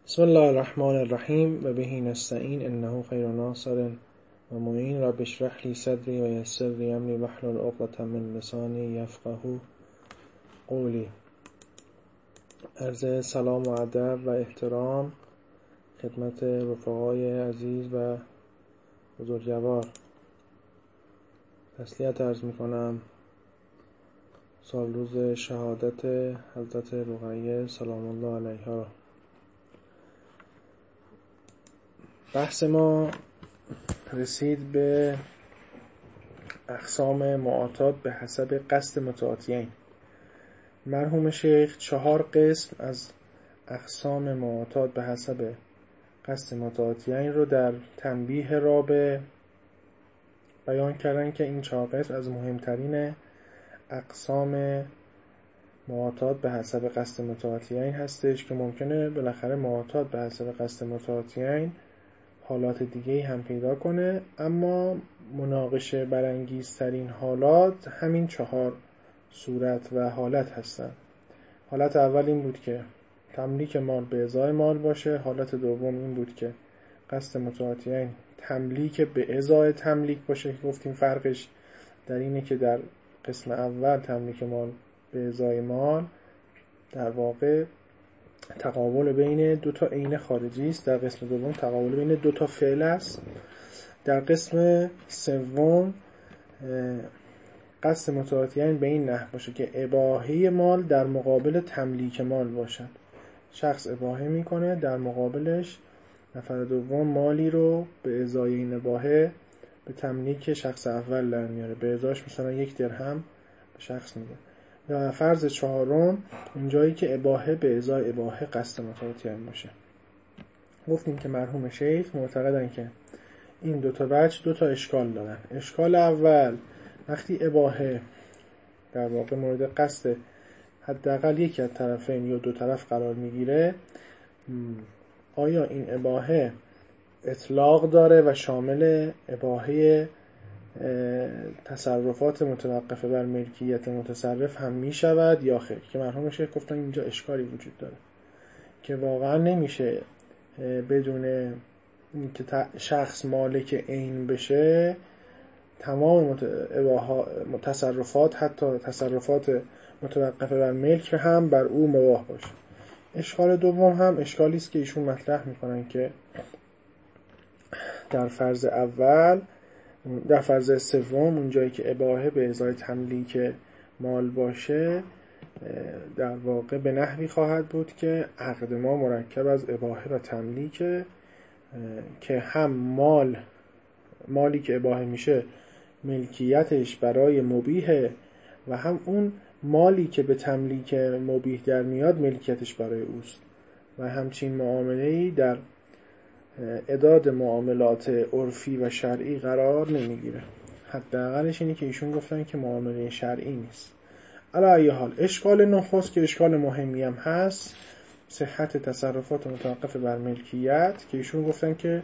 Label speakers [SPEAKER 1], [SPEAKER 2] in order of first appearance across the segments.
[SPEAKER 1] بسم الله الرحمن الرحیم و به نستعین انه خیر ناصر و معین. رب اشرح لی صدری و یسر لی امری واحلل عقدة من لسانی یفقهوا قولی. عرض سلام و ادب و احترام خدمت رفقای عزیز و بزرگوار. تسلیت عرض میکنم سال روز شهادت حضرت رقیه سلام الله علیها. بحث ما رسید به اقسام معاطات به حسب قصد متعاطیین. مرحوم شیخ 4 قسم از اقسام معاطات به حسب قصد متعاطیین رو در تنبیه رابع بیان کردن که این 4 قسم از مهمترین اقسام معاطات به حسب قصد متعاطیین هستش که ممکنه بالاخره معاطات به حسب قصد متعاطیین حالات دیگه‌ای هم پیدا کنه، اما مناقشه برانگیزترین حالات همین 4 صورت و حالت هستن. حالت اول این بود که تملیک مال به ازای مال باشه. حالت دوم این بود که قصد متعاطیین تملیک به ازای تملیک باشه که گفتیم فرقش در اینه که در قسم اول تملیک مال به ازای مال در واقع تقابل بین 2 عین خارجی است، در قسم دوم تقابل بین 2 فعل است. در قسم سوم قصد متعاطیین به این نحو باشه که اباحه مال در مقابل تملیک مال باشد. شخص اباحه میکنه، در مقابلش نفر دوم مالی رو به ازای این اباحه به تملیک شخص اول در میاره، به ازاش مثلا 1 درهم به شخص میده. و فرض 4م اونجایی که اباحه به ازای اباحه قصد متعاطیین باشه. گفتیم که مرحوم شیخ معتقدن که این 2 وجه 2 اشکال دارن. اشکال اول، وقتی اباحه در واقع مورد قصد حداقل یکی از طرفین یا 2 طرف قرار میگیره، آیا این اباحه اطلاق داره و شامل اباحه تصرفات متوقفه بر ملکیت متصرف هم می شود یا خیر؟ که مرحوم شیخ گفتن اینجا اشکالی وجود داره که واقعا نمیشه بدون اینکه شخص مالک عین بشه تمام تصرفات، حتی تصرفات متوقفه بر ملک هم بر او مباح باشه. اشکال دوم هم اشکالی است که ایشون مطرح میکنن که در فرض سوم اونجایی که اباحه به ازای تملیک مال باشه، در واقع به نحوی خواهد بود که عقد ما مرکب از اباحه و تملیک، که هم مالی که اباحه میشه ملکیتش برای مبیح و هم اون مالی که به تملیک مبیح در میاد ملکیتش برای اوست و همچین معامله‌ای در اعداد معاملات عرفی و شرعی قرار نمیگیره. حداقلش اینه که ایشون گفتن که معامله شرعی نیست. علی ای حال، اشکال نخست که اشکال مهمی هم هست، صحت تصرفات متوقف بر ملکیت، که ایشون گفتن که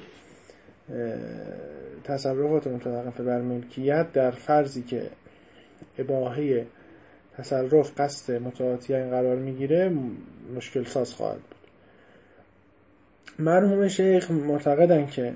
[SPEAKER 1] تصرفات متوقف بر ملکیت در فرضی که اباحه تصرف قصد متعاطیین قرار میگیره مشکل ساز خواهد بود. مرحوم شیخ معتقدن که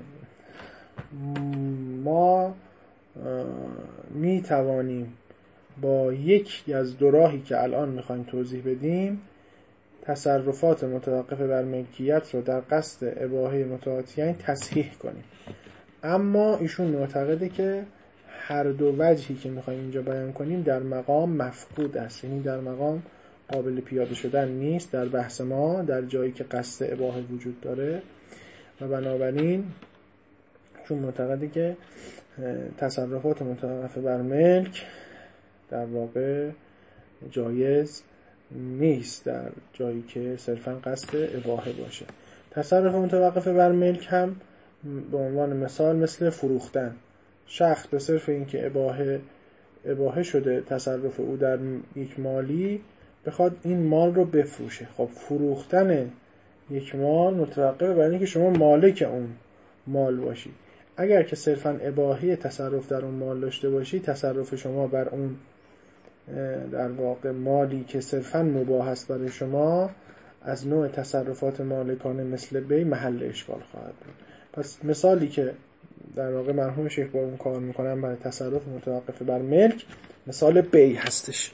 [SPEAKER 1] ما می توانیم با یکی از 2 راهی که الان میخوایم توضیح بدیم تصرفات متوقف بر ملکیت رو در قصد اباحه متعاطیین تصحیح کنیم، اما ایشون معتقده که هر 2 وجهی که میخوایم اینجا بیان کنیم در مقام مفقود است، یعنی در مقام قابل پیاده شدن نیست در بحث ما در جایی که قصد اباحه وجود داره، و بنابراین چون معتقده که تصرفات متوقف بر ملک در واقع جایز نیست در جایی که صرفا قصد اباحه باشه. تصرف متوقف بر ملک هم به عنوان مثال مثل فروختن. شخص به صرف اینکه اباحه شده تصرف او در یک مالی بخواد این مال رو بفروشه، خب فروختن یک مال متوقف بر اینکه شما مالک اون مال باشی. اگر که صرفا اباحه تصرف در اون مال داشته باشی، تصرف شما بر اون در واقع مالی که صرفا مباح است برای شما از نوع تصرفات مالکانه مثل بی محل اشکال خواهد بود. پس مثالی که در واقع مرحوم شیخ با اون کار میکنن برای تصرف متوقف بر ملک مثال بی هستش.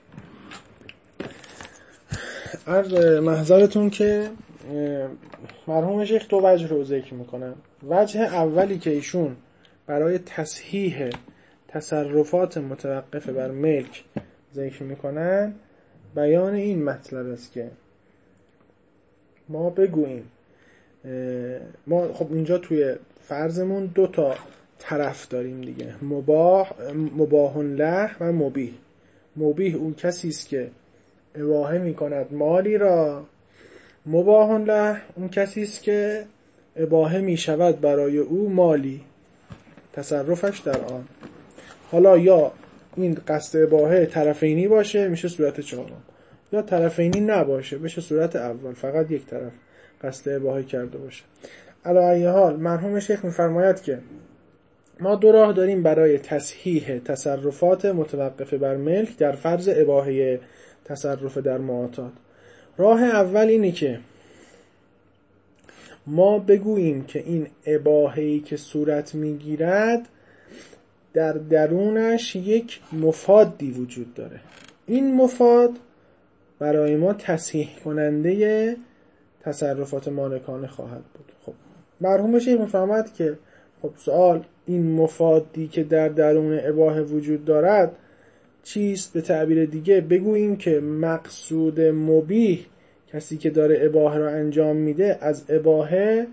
[SPEAKER 1] عرض محضرتون که مرحوم شیخ دو وجه رو ذکر میکنن. وجه اولی که ایشون برای تصحیح تصرفات متوقف بر ملک ذکر میکنن بیان این مطلب است که ما بگوییم ما خب اینجا توی فرضمون دو تا طرف داریم دیگه، مباح له و مبیح. مبیح اون کسی است که اباحه میکند مالی را، مباح له اون کسی است که اباحه میشود برای او مالی، تصرفش در آن. حالا یا این قصد اباحه طرفینی باشه میشه صورت چهارم، یا طرفینی نباشه بشه صورت اول، فقط یک طرف قصد اباحه کرده باشه. علی ای حال مرحوم شیخ میفرماید که ما دو راه داریم برای تصحیح تصرفات متوقف بر ملک در فرض اباحه تصرف در معاطات. راه اول اینه که ما بگوییم که این اباحه‌ای که صورت میگیرد در درونش یک مفادی وجود داره. این مفاد برای ما تصحیح کننده تصرفات مالکانه خواهد بود. خب مرحوم شیخ میفرماید که خب سوال این مفادی که در درون اباحه وجود دارد چیست؟ به تعبیر دیگه بگوییم که مقصود مبیح، کسی که داره اباحه رو انجام میده، از اباحه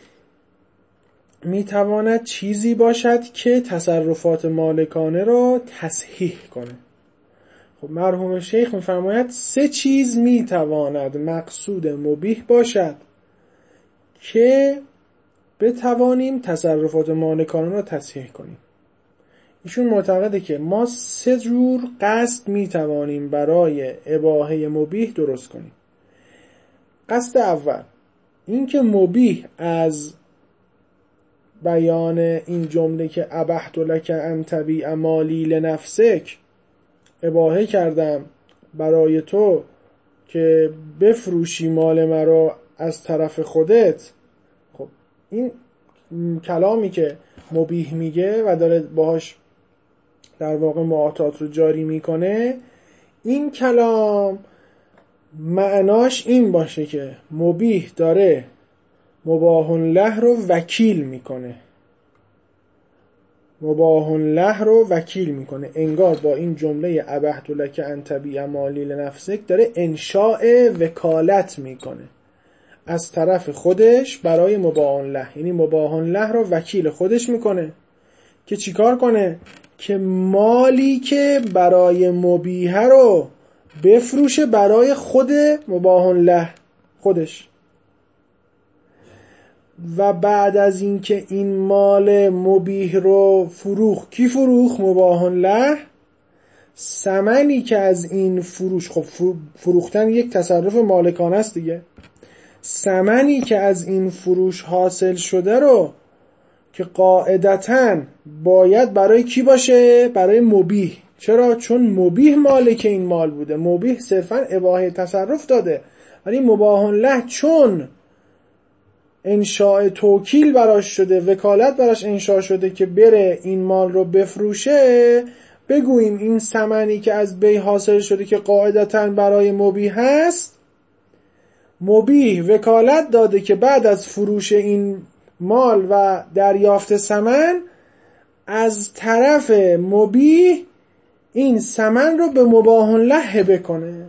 [SPEAKER 1] میتواند چیزی باشد که تصرفات مالکانه رو تصحیح کنه. خب مرحوم شیخ میفرماید سه چیز میتواند مقصود مبیح باشد که بتوانیم تصرفات مالکانه رو تصحیح کنیم. ایشون معتقده که ما سه جور قصد میتوانیم برای اباحه مبیح درست کنیم. قصد اول این که مبیح از بیان این جمله که ابحت لک ان تبیع مالی لنفسک، اباحه کردم برای تو که بفروشی مال مرا از طرف خودت. خب این کلامی که مبیح میگه و داره باهاش در واقع معاطات رو جاری میکنه، این کلام معناش این باشه که مبیح داره مباح له رو وکیل میکنه، مباح له رو وکیل میکنه. انگار با این جمله ابحت لک ان تبیع مالی لنفسک داره انشاء وکالت میکنه از طرف خودش برای مباح له، یعنی مباح له رو وکیل خودش میکنه که چیکار کنه؟ که مالی که برای مبیحه رو بفروشه برای خود مباح له خودش، و بعد از اینکه این مال مبیح رو فروخت، کی فروخت؟ مباح له. ثمنی که از این فروش، خب فروختن یک تصرف مالکانه است دیگه، ثمنی که از این فروش حاصل شده رو که قاعدتاً باید برای کی باشه؟ برای مبیح. چرا؟ چون مبیح مالک این مال بوده، مبیح صرفاً اباحه تصرف داده، ولی مباح له چون انشاء توکیل براش شده، وکالت براش انشاء شده که بره این مال رو بفروشه، بگوییم این ثمنی که از بی حاصل شده که قاعدتاً برای مبیح هست، مبیح وکالت داده که بعد از فروش این مال و دریافت ثمن از طرف مبیح این ثمن رو به مباح له هبه کنه،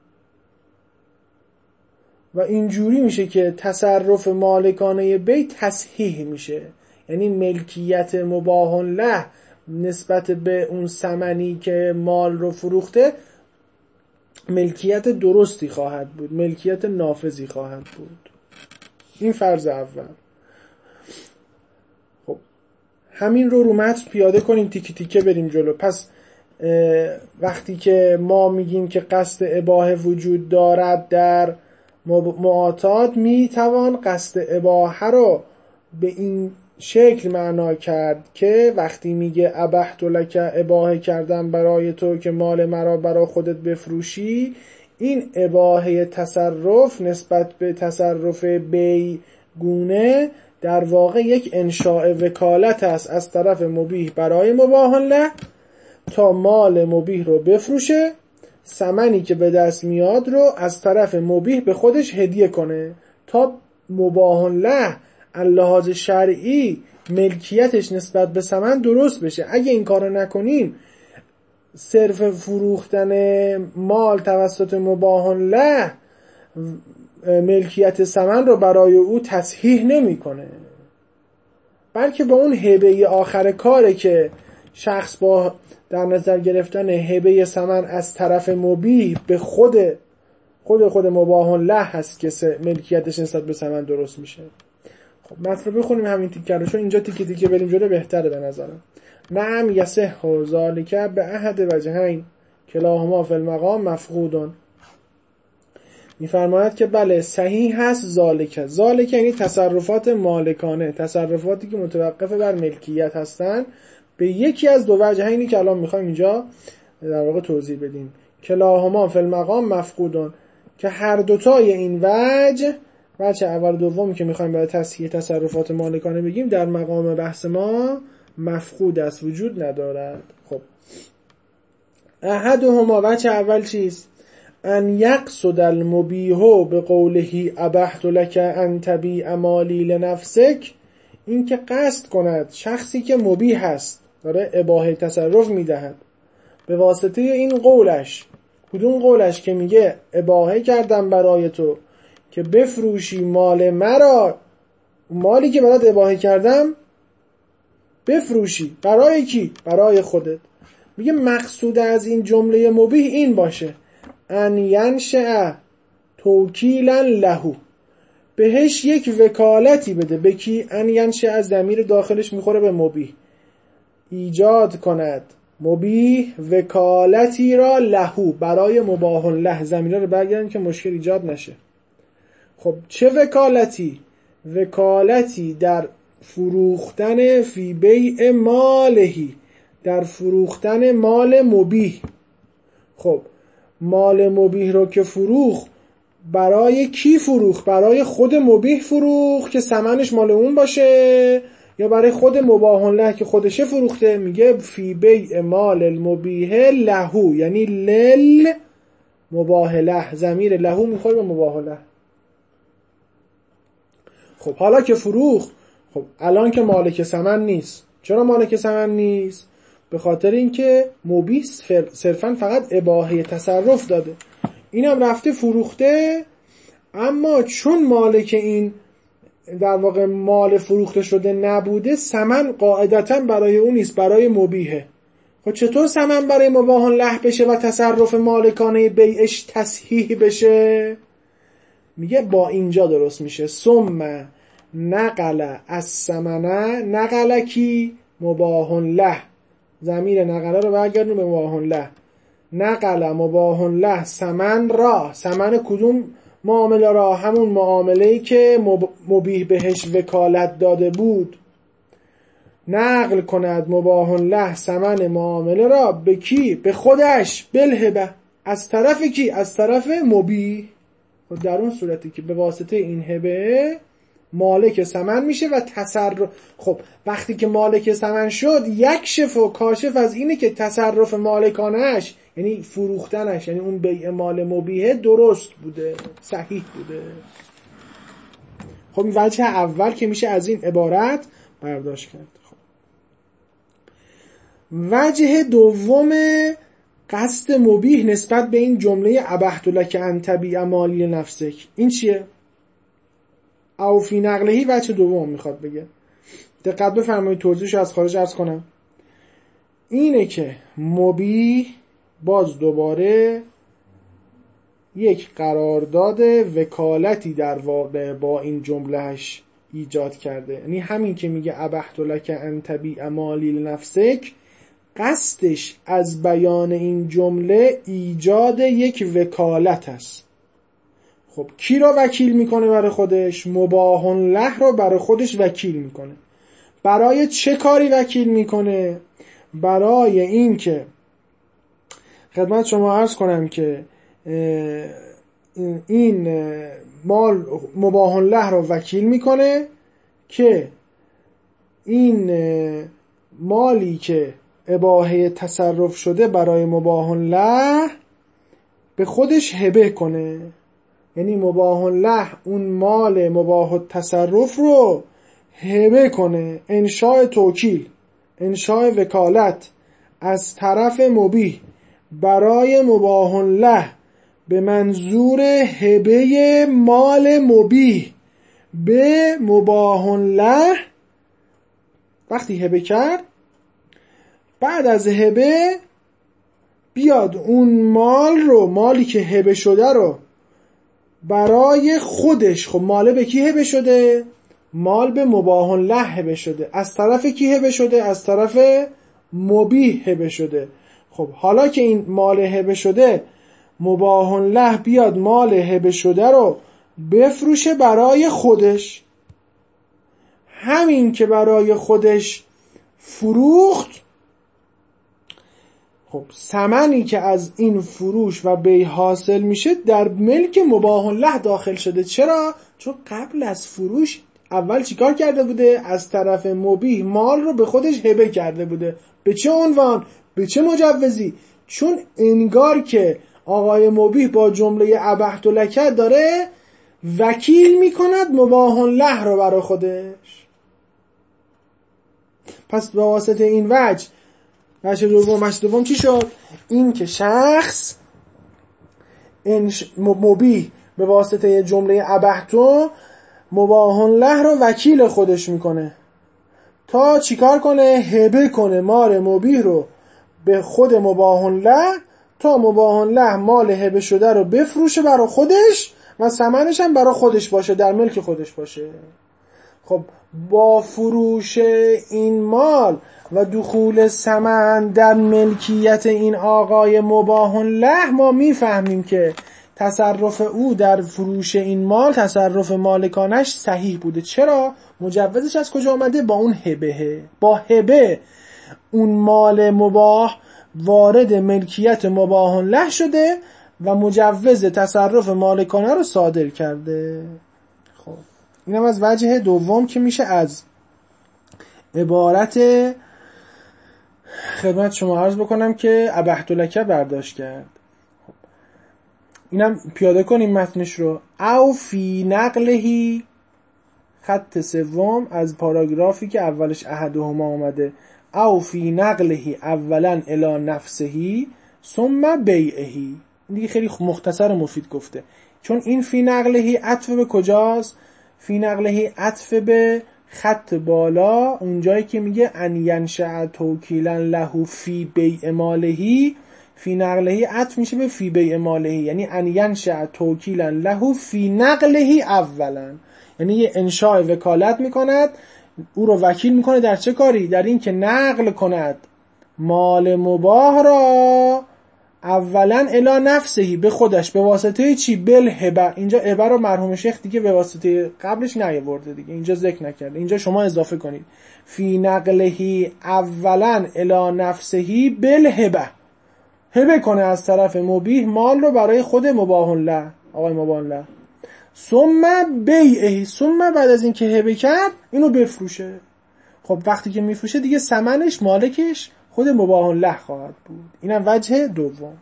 [SPEAKER 1] و اینجوری میشه که تصرف مالکانه بی تصحیح میشه. یعنی ملکیت مباح له نسبت به اون ثمنی که مال رو فروخته ملکیت درستی خواهد بود، ملکیت نافذی خواهد بود. این فرض اول. خب همین رو متن پیاده کنیم، تیکه تیکه بریم جلو. پس وقتی که ما میگیم که قصد اباحه وجود دارد در معاطات، میتوان قصد اباحه رو به این شکل معنا کرد که وقتی میگه ابحت لک، اباحه کردم برای تو که مال مرا برای خودت بفروشی، این اباحه تصرف نسبت به تصرف بیگونه در واقع یک انشاء وکالت است از طرف مبیح برای مباح له تا مال مبیح رو بفروشه، ثمنی که به دست میاد رو از طرف مبیح به خودش هدیه کنه تا مباح له اللحاظ شرعی ملکیتش نسبت به ثمن درست بشه. اگه این کارو نکنیم صرف فروختن مال توسط مباح له ملکیت ثمن رو برای او تصحیح نمیکنه، بلکه با اون هبه آخر کاره که شخص با در نظر گرفتن هبه ثمن از طرف مبیح به خود مباح له هست که ملکیتش نسبت به ثمن درست میشه. خب مطلب بخونیم همین تیکه رو، چون اینجا تیکه تیکه بریم جلو بهتره به نظرم. نعم یصح ذلک باحد وجهین کلاهما فی المقام مفقود. میفرماید که بله صحیح هست ذالک یعنی تصرفات مالکانه، تصرفاتی که متوقف بر ملکیت هستن به یکی از دو وجهینی که الان میخوایم اینجا در واقع توضیح بدیم. کلاهما فی المقام مفقود، که هر دوتای این وجه اول دومی که میخوایم برای تصحیح تصرفات مالکانه بگیم در مقام بحث ما مفقود است، وجود ندارد. خب احدهما وجه اول چیست؟ ان یقصد المبیح بقوله ابحت لك ان تبیع مالی لنفسک، این که قصد کند شخصی که مبیح هست داره اباحه تصرف میدهد به واسطه این قولش، کدوم قولش؟ که میگه اباحه کردم برای تو که بفروشی مال مرا، مالی که برات اباحه کردم بفروشی. برای کی؟ برای خودت. میگه مقصود از این جمله مبیح این باشه ان ینشأ توکیلا له، بهش یک وکالتی بده. به کی؟ ان ینشأ ضمیر داخلش میخوره به مبیح، ایجاد کند مبیح وکالتی را له برای مباح له. ضمیرها رو برگردن که مشکل ایجاد نشه. خب چه وکالتی؟ وکالتی در فروختن فی بیع مالهی، در فروختن مال مبیح. خب مال مبیح رو که فروخت، برای کی فروخت؟ برای خود مبیح فروخت که ثمنش مال اون باشه، یا برای خود مباح له که خودشه فروخته؟ میگه فی بیع مال المبیح له، یعنی لل مباح له، ضمیر له میخوره به مباح له. خب حالا که فروخت، خب الان که مالک ثمن نیست. چرا مالک ثمن نیست؟ به خاطر اینکه مبیح صرفا فقط اباحه تصرف داده، اینم رفته فروخته، اما چون مالک این در واقع مال فروخته شده نبوده، ثمن قاعدتا برای اون نیست، برای مبیحه. خب چطور ثمن برای مباح له بشه و تصرف مالکانه بیعش تصحیح بشه؟ میگه با اینجا درست میشه. ثم نقل الثمن، نقل کی؟ مباح له، ضمیر نقله رو برگردون به مباح له. نقل مباح له ثمن را، ثمن کدوم معامله را؟ همون معامله‌ای که مبیح بهش وکالت داده بود. نقل کند مباح له ثمن معامله را به کی؟ به خودش، بالهبه. از طرف کی؟ از طرف مبیح. و در اون صورتی که به واسطه این هبه مالک ثمن میشه و تصرف. خب وقتی که مالک ثمن شد، یکشف و کاشف از اینه که تصرف مالکانش، یعنی فروختنش، یعنی اون بیع مال مبیح درست بوده، صحیح بوده. خب این وجه اول که میشه از این عبارت برداشت کرد. خب وجه دوم قصد مبیح نسبت به این جمله ابحت لک ان تبیع مالی نفسک، این چیه؟ او فی نقلهی وجه دوم میخواد بگه. دقت بفرمایید، توضیحش از خارج عرض کنم. اینه که مبیح باز دوباره یک قرارداد وکالتی در واقع با این جملهش ایجاد کرده. یعنی همین که میگه ابحت لک ان تبیع مالی لنفسک، قصدش از بیان این جمله ایجاد یک وکالت است. خب کی را وکیل میکنه برای خودش؟ مباح له را برای خودش وکیل میکنه. برای چه کاری وکیل میکنه؟ برای این که خدمت شما عرض کنم که این مال مباح له رو وکیل میکنه که این مالی که اباحه تصرف شده برای مباح له به خودش هبه کنه. یعنی مباح له اون مال مباح التصرف رو هبه کنه، انشاء توکیل، انشاء وکالت از طرف مبیح برای مباح له به منظور هبه مال مبیح به مباح له. وقتی هبه کرد، بعد از هبه بیاد اون مالی که هبه شده رو برای خودش، خب مال به کی هبه شده؟ مال به مباح له هبه شده. از طرف کی هبه شده؟ از طرف مبیح هبه شده. خب حالا که این مال هبه شده، مباح له بیاد مال هبه شده رو بفروشه برای خودش. همین که برای خودش فروخت، خب ثمنی که از این فروش و بیع حاصل میشه در ملک مباح له داخل شده. چرا؟ چون قبل از فروش اول چیکار کرده بوده؟ از طرف مبیح مال رو به خودش هبه کرده بوده. به چه عنوان؟ به چه مجوزی؟ چون انگار که آقای مبیح با جمله ابحت لک داره وکیل میکند مباح له رو برای خودش. پس به واسطه این وجه دوم چی شد؟ این که شخص مبیح به واسطه جمله ابحتو مباح له رو وکیل خودش میکنه تا چیکار کنه؟ هبه کنه مال مبیح رو به خود مباح له تا مباح له مال هبه شده رو بفروشه برای خودش و ثمنش هم برای خودش باشه، در ملک خودش باشه. خب با فروش این مال و دخول ثمن در ملکیت این آقای مباح له ما میفهمیم که تصرف او در فروش این مال تصرف مالکانش صحیح بوده. چرا؟ مجوزش از کجا آمده؟ با اون هبه. با هبه اون مال مباح وارد ملکیت مباح له شده و مجوز تصرف مالکانه رو صادر کرده. خب اینم از وجه دوم که میشه از عبارت خدمت شما عرض بکنم که ابحت لک برداشت کرد. خب اینم پیاده کنیم متنش رو. او فی نقلهی، خط سوم از پاراگرافی که اولش احدهما اومده، او فی نقلهی اولا الی نفسهی ثم بیعهی. دیگه خیلی مختصر و مفید گفته، چون این فی نقلهی عطف به کجاست؟ فی نقلهی عطف به خط بالا، اونجایی که میگه ان ینشأ توکیلا له فی بیع مالهی، فی نقلهی عطف میشه به فی بیع مالهی، یعنی ان ینشأ توکیلا له فی نقلهی اولا، یعنی یه انشاء وکالت میکند، او رو وکیل میکنه در چه کاری؟ در این که نقل کند مال مباح را اولا الی نفسهی، به خودش، به واسطه چی؟ بالهبه. اینجا هبه رو مرحوم شیخ دیگه به واسطه قبلش نیاورده دیگه، اینجا ذکر نکرده، اینجا شما اضافه کنید فی نقلهی اولا الی نفسهی بالهبه، هبه کنه از طرف مبیح مال رو برای خود مباح له، آقای مباح له. ثم بیعه، ثم بعد از این که هبه کرد اینو بفروشه. خب وقتی که میفروشه دیگه ثمنش مالکش خود مباح له خواهد بود. اینم وجه دوم.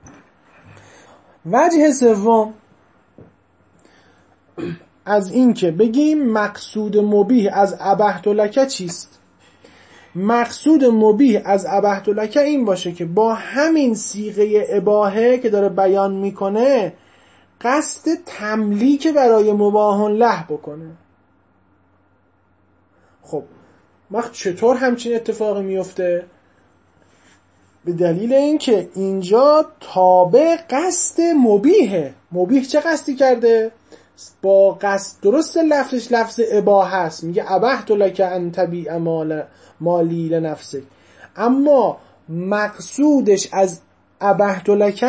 [SPEAKER 1] وجه سوم از این که بگیم مقصود مبیح از ابحت لک چیست؟ مقصود مبیح از ابحت لک این باشه که با همین صیغه اباحه که داره بیان میکنه قصد تملیک برای مباح له بکنه. خب وقت چطور همچین اتفاقی میفته؟ به دلیل اینکه اینجا تابع قصد مبیحه. مبیح چه قصدی کرده؟ با قصد، درست لفظش لفظ اباحه است، میگه ابحت لک ان تبیع مالی لنفسک، اما مقصودش از ابحت لک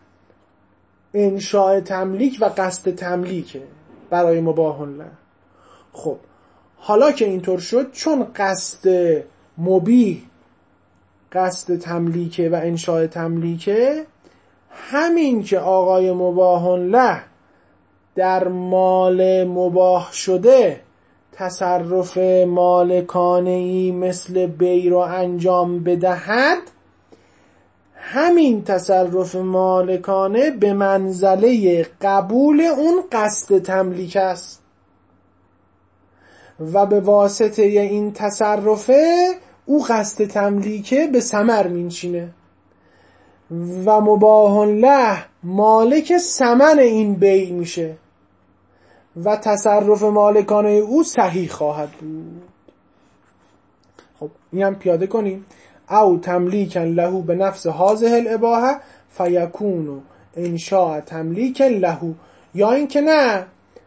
[SPEAKER 1] انشاء تملیک و قصد تملیکه برای مباح له. خب حالا که اینطور شد، چون قصد مبیح قصد تملیکه و انشاء تملیکه، همین که آقای مباح له در مال مباح شده تصرف مالکانه‌ای مثل بی رو انجام بدهد، همین تصرف مالکانه به منزله قبول اون قصد تملیک است و به واسطه این تصرفه او قصد تملیکه به ثمر مینشینه و مباح له مالک ثمن این بیع میشه و تصرف مالکانه او صحیح خواهد بود. خب این هم پیاده کنیم. او تملیکا له به نفس هذه الاباحه فیکون انشاء تملیک له، یا این که نه،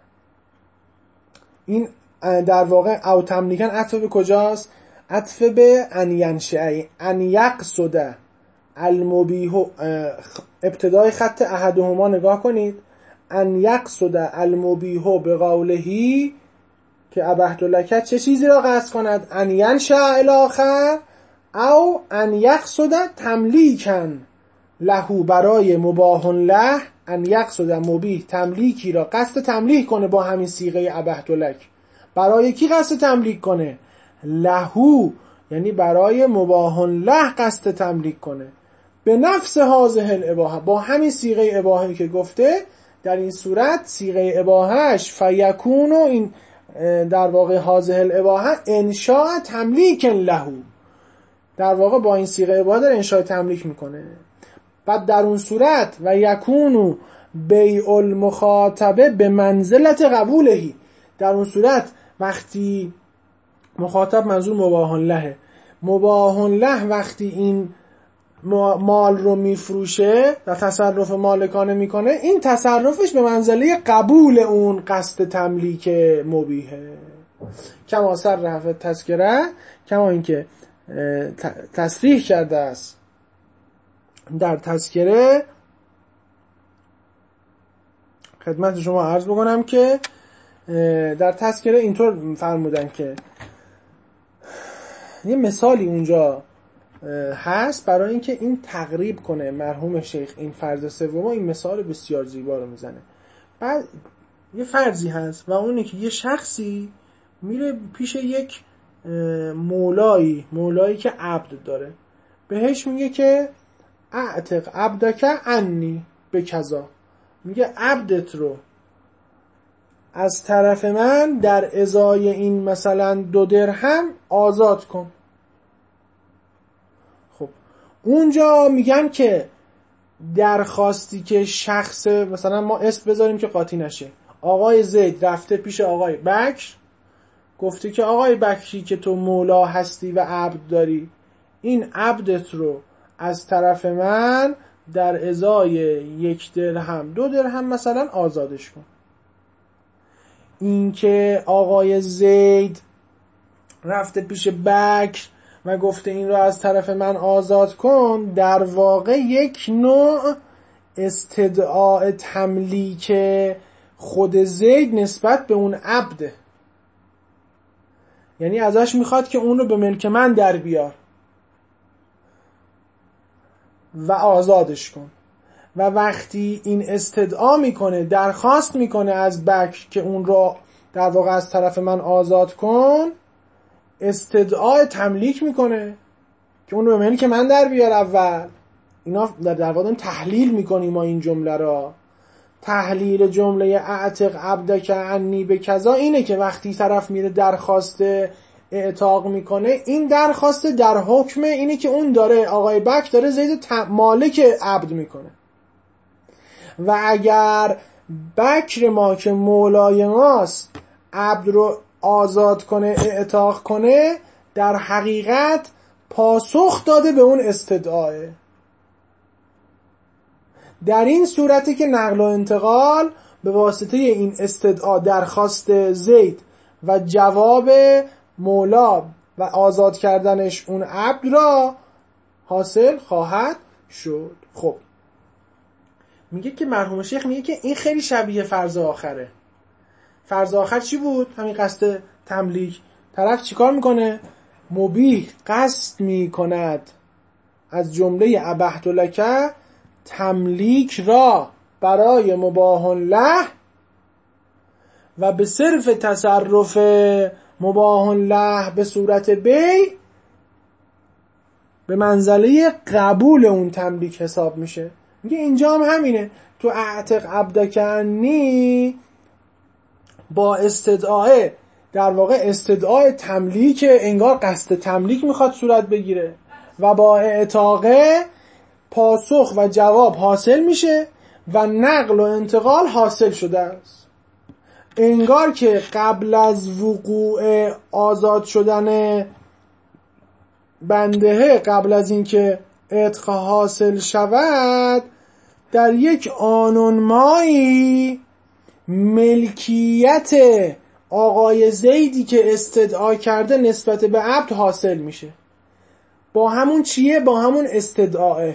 [SPEAKER 1] این در واقع او تملیکا عطف به کجاست؟ عطف به ان ینشأ، ان یقصد المبیح. ابتدای خط احدهما نگاه کنید. ان یقصد المبیح به قولهی که ابحت لک چه چیزی را قصد کند؟ ان ینشأ الاخر او ان یقصد تملیکا له، برای مباح له ان یقصد مبیح تملیکی را قصد تملیک کنه با همین صیغه ابحت لک. برای کی قصد تملیک کنه؟ لهو، یعنی برای مباح له قصد تملیک کنه به نفس هذه الاباحه، با همین صیغه اباحه که گفته. در این صورت صیغه اباحهش فیکون و این در واقع هذه الاباحه انشاء تملیک له، در واقع با این صیغه اباحه داره انشاء تملیک میکنه. بعد در اون صورت و یکون بیع المخاطبه به منزلت قبولهی، در اون صورت وقتی مخاطب منظور مباح له، مباح له وقتی این مال رو میفروشه و تصرف مالکانه میکنه، این تصرفش به منزله قبول اون قصد تملیک مبیحه. کما صرح تذکره، کما اینکه تصریح کرده است در تذکره. خدمت شما عرض بکنم که در تذکره اینطور فرمودن که یه مثالی اونجا هست برای اینکه این تقریب کنه مرحوم شیخ این فرض سوم. این مثال بسیار زیبا رو میزنه. بعد یه فرضی هست و اونه که یه شخصی میره پیش یک مولایی که عبد داره، بهش میگه که اعتق عبدک عنی به کذا، میگه عبدت رو از طرف من در ازای این مثلا 2 درهم آزاد کن. خب اونجا میگن که درخواستی که شخص، مثلا ما اسم بذاریم که قاطی نشه، آقای زید رفته پیش آقای بکر، گفته که آقای بکری که تو مولا هستی و عبد داری، این عبدت رو از طرف من در ازای 1 درهم 2 درهم مثلا آزادش کن. این که آقای زید رفته پیش بکر و گفته این رو از طرف من آزاد کن، در واقع یک نوع استدعاء تملیک خود زید نسبت به اون عبده، یعنی ازش میخواد که اون رو به ملک من در بیار و آزادش کن. و وقتی این استدعا میکنه، درخواست میکنه از بکر که اون رو در واقع از طرف من آزاد کن، استدعای تملیک میکنه که اون رو به ملک من در بیار. اول اینا در واقع تحلیل میکنیم ما این جمله را. تحلیل جمله اعتق عبدک عنی به کذا اینه که وقتی طرف میره درخواست اعتاق میکنه، این درخواست در حکم اینه که اون داره، آقای بکر داره زید مالک عبد میکنه. و اگر بکر ما که مولای ماست عبد رو آزاد کنه، اعتاق کنه، در حقیقت پاسخ داده به اون استدعاه. در این صورتی که نقل و انتقال به واسطه این استدعا، درخواست زید و جواب مولا و آزاد کردنش اون عبد را حاصل خواهد شد. خب میگه که مرحوم شیخ میگه که این خیلی شبیه فرض آخره. فرض آخر چی بود؟ همین قصد تملیک. طرف چیکار میکنه؟ مبیح قصد میکند از جمله ابحت لک تملیک را برای مباح له و به صرف تصرف مباح له به صورت بیع به منزله قبول اون تملیک حساب میشه. میگه اینجا هم همینه، تو اعتق عبدک عنی با استدعای در واقع استدعای تملیک، انگار قصد تملیک میخواد صورت بگیره و با اعتاق پاسخ و جواب حاصل میشه و نقل و انتقال حاصل شده است. انگار که قبل از وقوع آزاد شدن بنده، قبل از اینکه عتق حاصل شود، در یک آنون مایی ملکیت آقای زیدی که استدعا کرده نسبت به عبد حاصل میشه. با همون چیه؟ با همون استدعاه.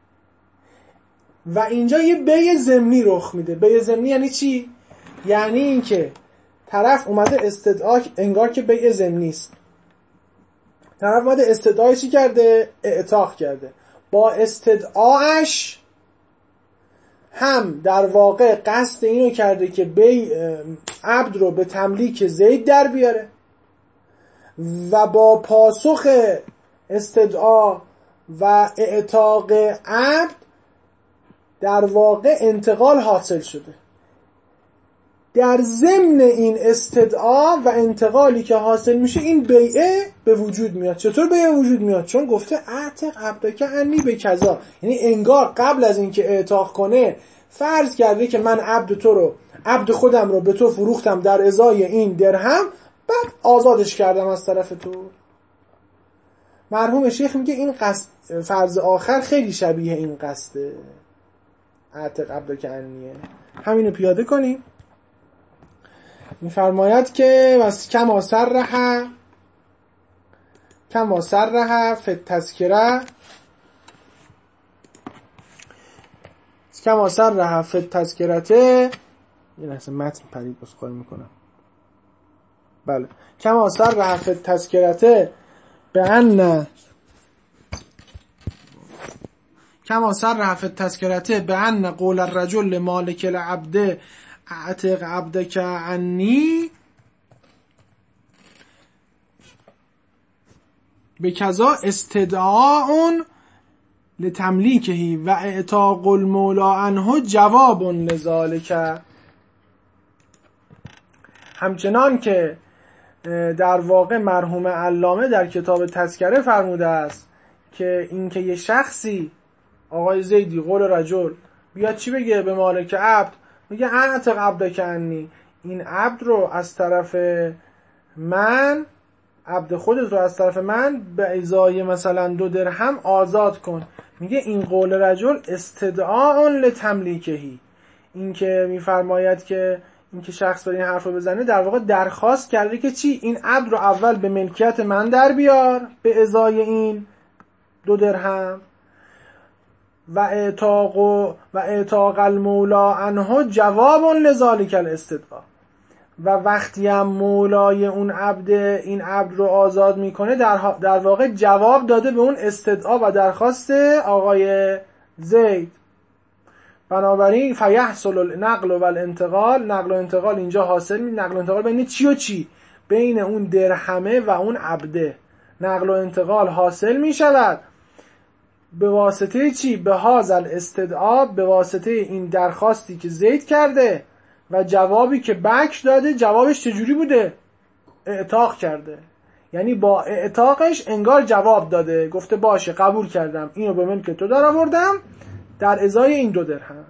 [SPEAKER 1] و اینجا یه بیع ضمنی رخ میده. بیع ضمنی یعنی چی؟ یعنی اینکه طرف اومده استدعا، انگار که بیع ضمنی است. طرف اومده استدعای چی کرده؟ اعتاق کرده. با استدعاش هم در واقع قصد اینو کرده که عبد رو به تملیک زید در بیاره و با پاسخ استدعا و اعتاق عبد در واقع انتقال حاصل شده. در ضمن این استدعا و انتقالی که حاصل میشه این بیعه به وجود میاد. چطور بیعه وجود میاد؟ چون گفته اعتق عبدک عنی به کذا، یعنی انگار قبل از اینکه اعتاق کنه فرض کرده که من عبد خودم رو به تو فروختم در ازای این درهم، بعد آزادش کردم از طرف تو. مرحوم شیخ میگه این قصد فرض آخر خیلی شبیه این قصده اعتق عبدک عنیه. همینو پیاده کنیم. میفرماید که وس کما صرح فی التذکره کما صرح فی التذکرته، یه لحظه متن پرید بسخواهی میکنم. بله، کما صرح فی التذکرته بأن قول الرجل مالک العبد اعتق عبدک عنی به کذا استدعاء لتملیکه و اعتاق المولا عنه جواب لذالک. همچنان که در واقع مرحوم علامه در کتاب تذکره فرموده است که اینکه یه شخصی آقای زیدی قول رجل بیاد چی بگه به مالک عبد، میگه اعتق عبدک عنی، این عبد رو از طرف من، عبد خودت رو از طرف من به ازای مثلا 2 درهم آزاد کن. میگه این قول رجل استدعاء لتملیکهی، این که میفرماید که این که شخص بر این حرف رو بزنه در واقع درخواست کرده که چی؟ این عبد رو اول به ملکیت من در بیار به ازای این 2 درهم و اعتاق المولا عنه جواب لذالک الاستدعاء، و وقتی هم مولای اون عبد این عبد رو آزاد میکنه در واقع جواب داده به اون استدعا و درخواست آقای زید. بنابراین فیحصل النقل و الانتقال، نقل و انتقال اینجا حاصل می، نقل و انتقال بین چی و چی؟ بین اون درهمه و اون عبده نقل و انتقال حاصل می شود. به واسطه چی؟ به هازل استدعا، به واسطه این درخواستی که زید کرده و جوابی که بکر داده. جوابش چجوری بوده؟ اعتاق کرده، یعنی با اعتاقش انگار جواب داده، گفته باشه قبول کردم، اینو به ملک تو در آوردم در ازای این 2 درهم.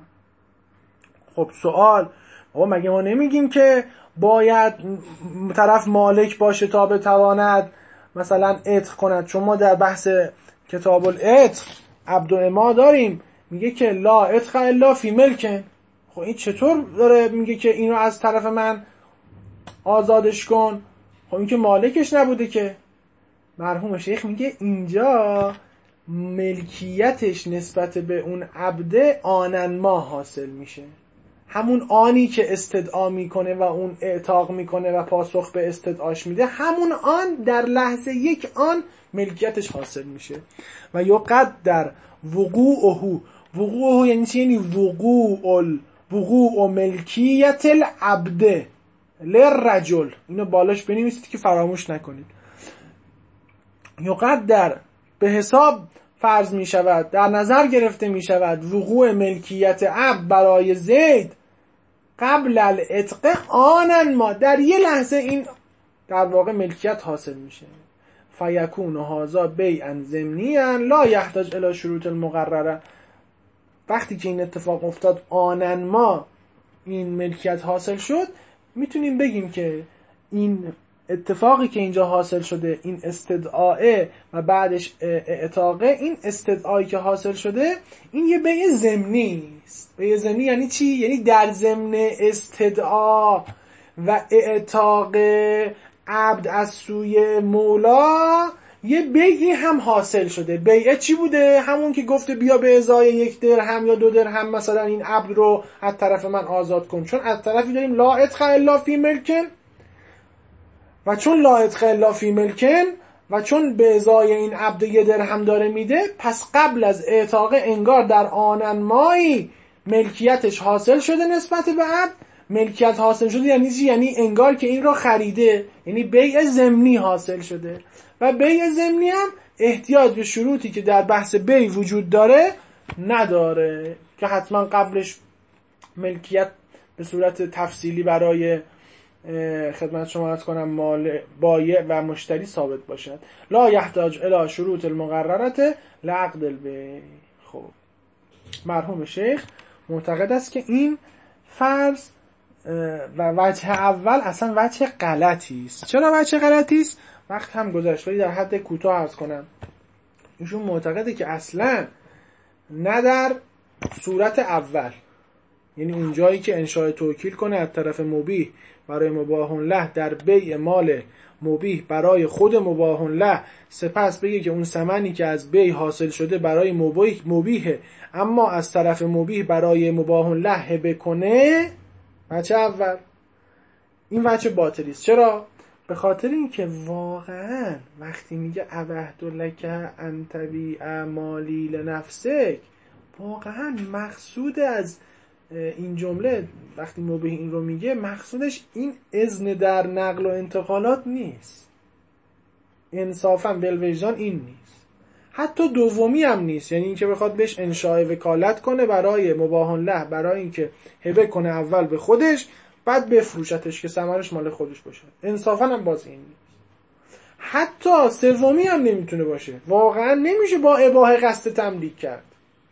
[SPEAKER 1] خب سوال، بابا مگه ما نمیگیم که باید طرف مالک باشه تا بتواند مثلا عتق کند؟ چون ما در بحث کتاب العتق عبد و اما داریم، میگه که لا عتق الا فی ملکن. خب این چطور داره میگه که اینو از طرف من آزادش کن؟ خب این که مالکش نبوده که. مرحوم شیخ میگه اینجا ملکیتش نسبت به اون عبده آنن ما حاصل میشه، همون آنی که استدعا میکنه و اون اعتاق میکنه و پاسخ به استدعاش میده، همون آن در لحظه یک آن ملکیتش حاصل میشه. و یقدر وقوعه وقوع یعنی چی؟ یعنی وقوع ملکیت العبد للرجل. اینو بالاش بنویسید که فراموش نکنید. یقدر به حساب فرض می شود، در نظر گرفته می شود وقوع ملکیت عبد برای زید قبل العتق آنن ما، در یه لحظه این در واقع ملکیت حاصل میشه. فیکون هذا بیعا ضمنیا لا یحتاج الی شروط المقرره. وقتی که این اتفاق افتاد آنن ما این ملکیت حاصل شد، میتونیم بگیم که این اتفاقی که اینجا حاصل شده، این استدعاء و بعدش اعتاقه، این استدعایی که حاصل شده این یه بیع ضمنی است. بیع ضمنی یعنی چی؟ یعنی در ضمن استدعا و اعتاق عبد از سوی مولا یه بیعی هم حاصل شده. بیعه چی بوده؟ همون که گفته بیا به ازای 1 درهم یا 2 درهم مثلا این عبد رو از طرف من آزاد کن، چون از طرفی داریم لا عتق الا فی ملکن، و چون لا عتق الا فی ملکن و چون به ازای این عبد 1 درهم داره میده، پس قبل از اعتاق انگار در آنن مایی ملکیتش حاصل شده نسبت به عبد. ملکیت حاصل شده یعنی چی؟ یعنی انگار که این رو خریده، یعنی بیع ضمنی حاصل شده. و بیع ضمنی هم احتیاج به شروطی که در بحث بیع وجود داره نداره، که حتما قبلش ملکیت به صورت تفصیلی برای خدمت شما عرض کنم مال بایع و مشتری ثابت باشد. لا یحتاج الی شروط المقررة لعقد البیع. خب مرحوم شیخ معتقد است که این فرض و وجه اول اصلا وجه غلطی است. چرا وجه غلطی است؟ وقت هم گذشت ولی در حد کوتاه عرض کنم. ایشون معتقده که اصلا نه در صورت اول، یعنی اون جایی که انشاء توکیل کنه از طرف مبیح برای مباح له در بیع مال مبیح برای خود مباح له، سپس بگه که اون ثمنی که از بیع حاصل شده برای مبیح اما از طرف مبیح برای مباح له هبه کنه، وجه اول این وجه باطلی است. چرا؟ به خاطر اینکه واقعا وقتی میگه ابحت لک ان تبیع مالی لنفسک، واقعا مقصود از این جمله وقتی مبیح این رو میگه، مقصودش این اذن در نقل و انتقالات نیست. انصافا بالوجدان این نیست. حتی دومی هم نیست، یعنی اینکه بخواد بهش انشاء وکالت کنه برای مباح له، برای اینکه هبه کنه اول به خودش بعد بفروشتش که ثمرش مال خودش باشه. انصافا هم باز این نیست. حتی سومی هم نمیتونه باشه. واقعا نمیشه با اباحه قصد تملیک کرد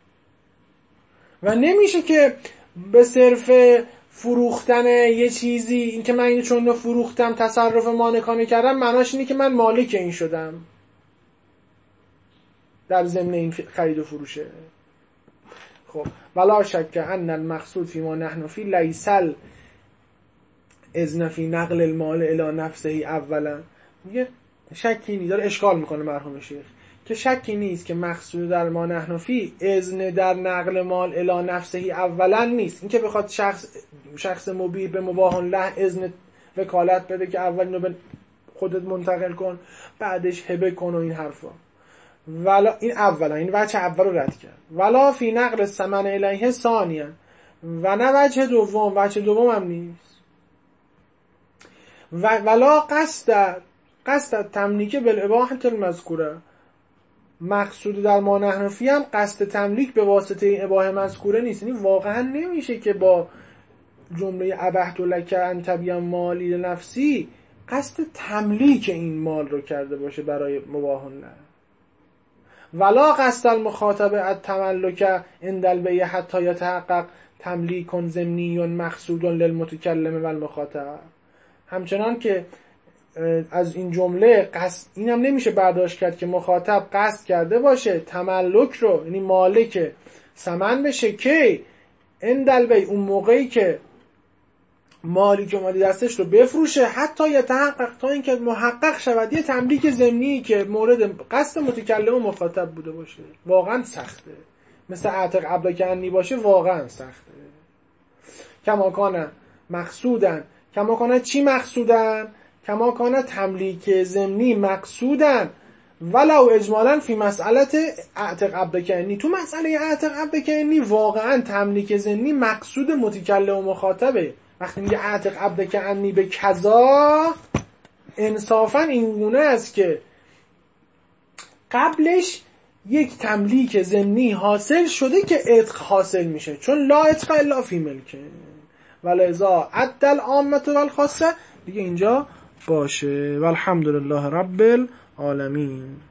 [SPEAKER 1] و نمیشه که به صرف فروختن یه چیزی، این که من اینو چون فروختم تصرف مالکانه کردم، معناش اینه که من مالک این شدم در ضمن این خرید و فروشه. خب ولا شک ان المقصود فی ما نحن فی لیس اذن فی نقل المال الی نفسه اولا. میگه شکی نیست، داره اشکال میکنه مرحوم شیخ که شکی نیست که مقصود در ما نحن فی اذن در نقل مال الی نفسه اولا نیست. این که بخواد شخص مبیح به مباح له اذن وکالت بده که اول اینو به خودت منتقل کن بعدش هبه کن و این حرفا، ولا این اولا، این وجه اول رو رد کرد. ولا فی نقل الثمن الیه ثانیا، و نه وجه دوم، وجه دوم هم نیست. ولا قصد تملیک بالاباحه المذکوره، مقصود در ما نحن فی هم قصد تملیک به واسطه این اباحه مذکوره نیست. یعنی واقعا نمیشه که با جمله ابحت لک ان تبیع مالی لنفسی قصد تملیک این مال رو کرده باشه برای مباح له. ولا قصد المخاطب التملک عند البیع حتی یتحقق تملیک ضمنی مقصود للمتکلم و المخاطب. همچنان که از این جمله قصد اینم نمیشه برداشت کرد که مخاطب قصد کرده باشه تملک رو، یعنی مالک ثمن بشه، که عند البیع اون موقعی که مالی که اومده دستش رو بفروشه، حتی یتحقق تا اینکه محقق شود یه تملیک ضمنی که مورد قصد متکلم و مخاطب بوده باشه. واقعا سخته، مثل اعتق عبدک عنی باشه، واقعا سخته. کما کان مقصودن، کما کان چی مقصودن؟ کما کان تملیک ضمنی مقصودن ولو اجمالا فی مسئله اعتق عبدک انی، تو مسئله اعتق عبدک انی واقعا تملیک ضمنی مقصود متکلم و مخاطبه. وقتی میگه اعتق عبدک انی به کذا، انصافا این گونه است که قبلش یک تملیک ضمنی حاصل شده که عتق حاصل میشه، چون لا عتق الا فی ملک ولذا عد العامه والخاصه دیگه اینجا باشه. والحمدلله رب العالمین.